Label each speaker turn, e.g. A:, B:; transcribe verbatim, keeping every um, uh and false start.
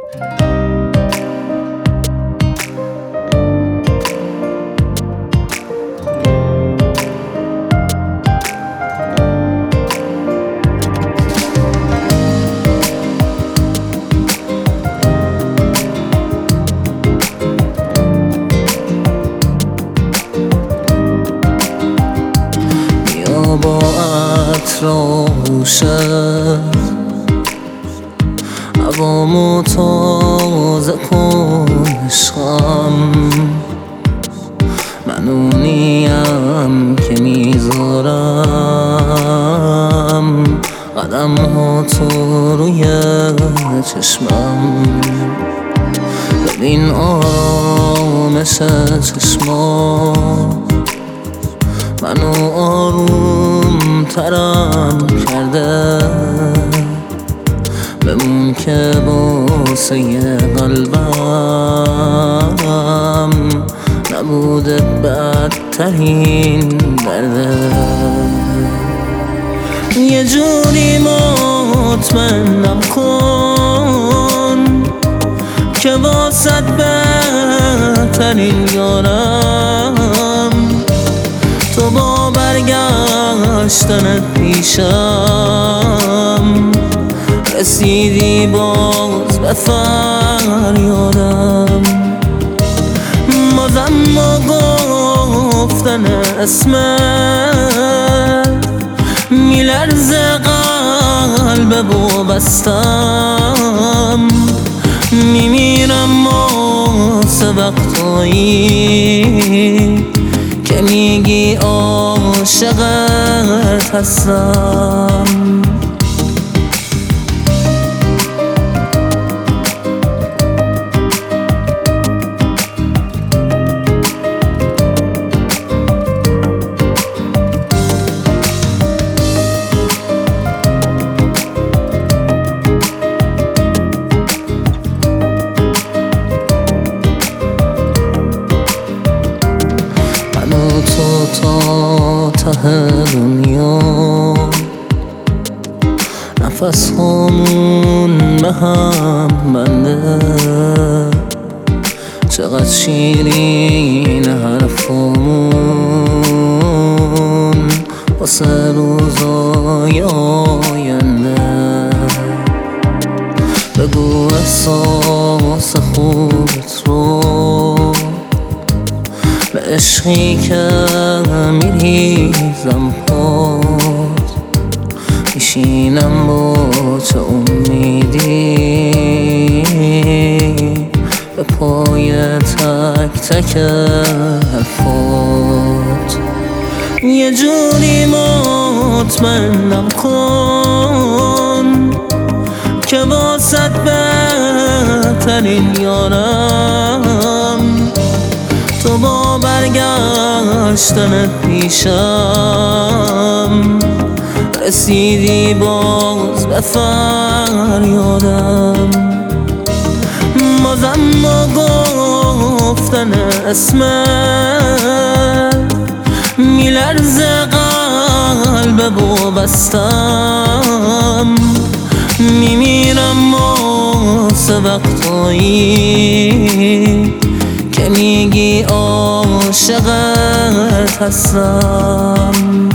A: با عطر آغوشت هوامو تازه کن عشقم، من اونیم که میذارم قدم ها تو روی چشمم. ببین آرامش چشمات منو آروم ترم کرده، بمون که باسه قلبم نبوده بدترین درده. یه جوری مطمئنم کن که واسه بهترین یارم، تو با برگشتن پیشم رسیدی باز به فریادم. بازم با گفتن اسمت میلرزه قلب وابستم، میمیرم واسه وقتایی که میگی عاشقت هستم. تو تا ته دنیا نفس هامون به هم بنده، چقدر شیرین حرفامون واسه روزای آینده. بگو احساس خوبت رو به عشقی که میریزم پاد، میشینم با چه امیدی به پای تک تک حرفات. یه جوری مطمئنم کن که واسه بهترین یارم، تو با برگشتن پیشم رسیدی باز به فریادم. بازم با گفتن اسمت میلرزه قلب وابستم، میمیرم واسه وقتایی که میگی عاشقت هستم.